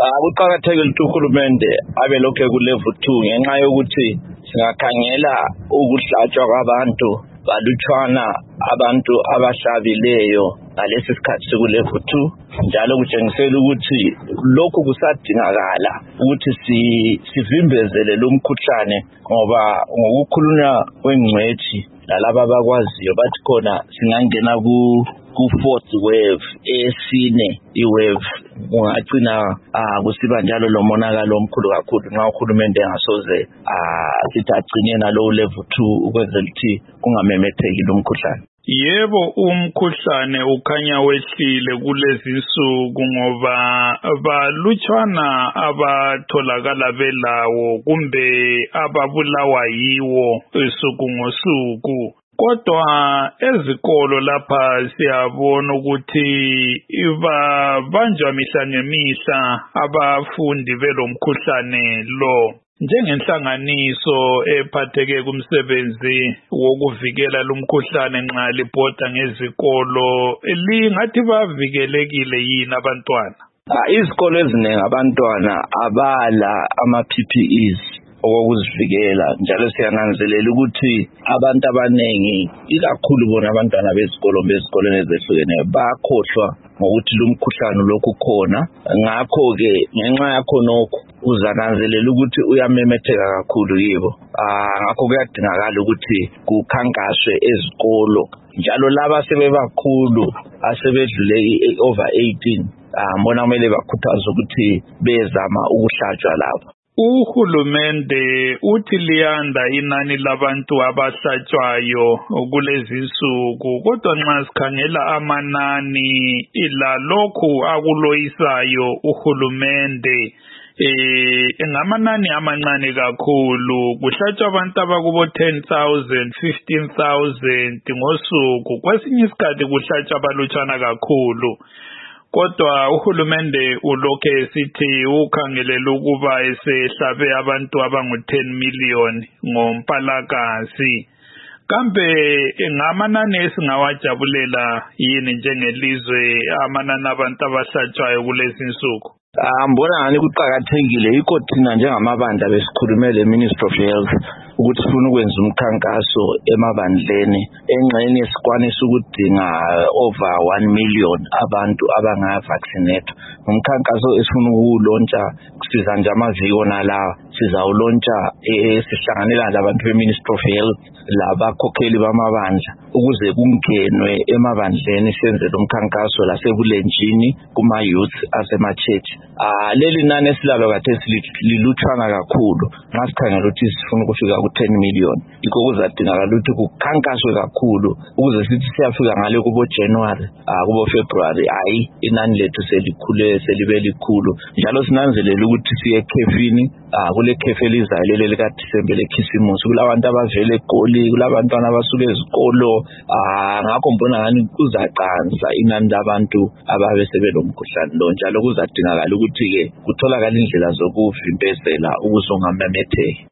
Kuqakathekile ukuthi uhulumende abe lokhu ku-level 2 ngenxa yokuthi singakhangela ukuhlatshwa kwabantu balutshwana abantu abahlabileyo ngalesi sikhathi siku-level 2 njalo kutshengisela ukuthi lokhu kusadingakala ukuthi sivimbezele lo mkhuhlane ngoba ngokukhulunywa kwengcwethi lalaba abakwaziyo bathi khona singangena ku-fourth wave esine i-wave ungagcina kusiba njalo lo monakalo omkhulu kakhulu nxa uhulumende engasoze sithi agcine nalowo level 2 ukwenzela ukuthi kungamemetheki lo mkhuhlane. Yebo, umkhuhlane ukhanya wehlile kulezi insuku ngoba balutshwana abatholakala belawo kumbe ababulawa yiwo usuku ngosuku. Kodwa ezikolo lapha siyabona ukuthi babanjwa mihla ngemihla abafundi belomkhuhlane lo. Njengenhlanganiso ephatheke kumsebenzi wokuvikela lumkhuhlane nxa libhoda ngezikolo, lingathi bavikelekile yini abantwana? Izikolo eziningi abantwana abala ama-PPEs okuzivikela njalo siyananzelela ukuthi abantu abanengi ikakhulu bona abantwana bezikolweni ezehlukeneyo bakhohlwa ngokuthi lo mkhuhlane lokhu khona. Ngakho-ke ngenxa yakho nokho uzananzelela ukuthi uyamemetheka kakhulu yibo. Ngakho kuyadingakala ukuthi kukhankaswe ezikolo njalo laba sebebakhulu asebedlule over 18 bona kumele bakhuthazwe ukuthi bezama ukuhlatshwa labo. Uhulumende uthi liyanda inani labantu abahlatshwayo kulezi insuku, kodwa nxa sikhangela amanani ilalokhu akuloyisayo uhulumende ngamanani amancane kakhulu. Kuhlatshwa abantu abakubo 10,000, 15,000 ngosuku, kwesinye isikhathi kuhlatshwa abalutshwana kakhulu. Kodwa uhulumende ulokhe esithi ukhangelela ukuba esehlabe abantu abangu-10 million ngoMpalakazi. Kambe ngamanani esingawajabulela yini njengelizwe amanani abantu abahlatshwayo kulezi insuku? Mbona ngani kuqakathekile yikho thina njengamabandla besikhulume le-Ministry of Health ukuthi sifuna ukwenza umkhankaso emabandleni engxenye sikwanisa ukudinga over 1 million abantu abangavaccinate. Umkhankaso esifuna ukuwulontsha siza nje amaviki onalawa sizawulontsha sihlanganela labantu be-Ministry of Health labakhokheli bamabandla ukuze kungenwe emabandleni senze lo mkhankaso lasebulenjini kuma-youth asema-church. Leli nani esilalo kade lilutshwana kakhulu nxa sikhangela ukuthi sifuna ukufika ku-10 million. Yikho kuzadingakala ukuthi kukhankaswe kakhulu ukuze sithi siyafika ngale kubo January kubo February inani lethu selibe likhulu njalo sinanzelela ukuthi siye ekhefini kule khefe elizayo leli lika-December lekhisimusi kulabantu abavele eGoli kulabantwana abasuka ezikolo. Ngakho mbona ngani kuzaqansa inani labantu ababe sebelomkhuhlane lo njalo kuzadingakala ukuthi-ke kutholakala indlela zokuvimbezela ukuze ungamemetheki.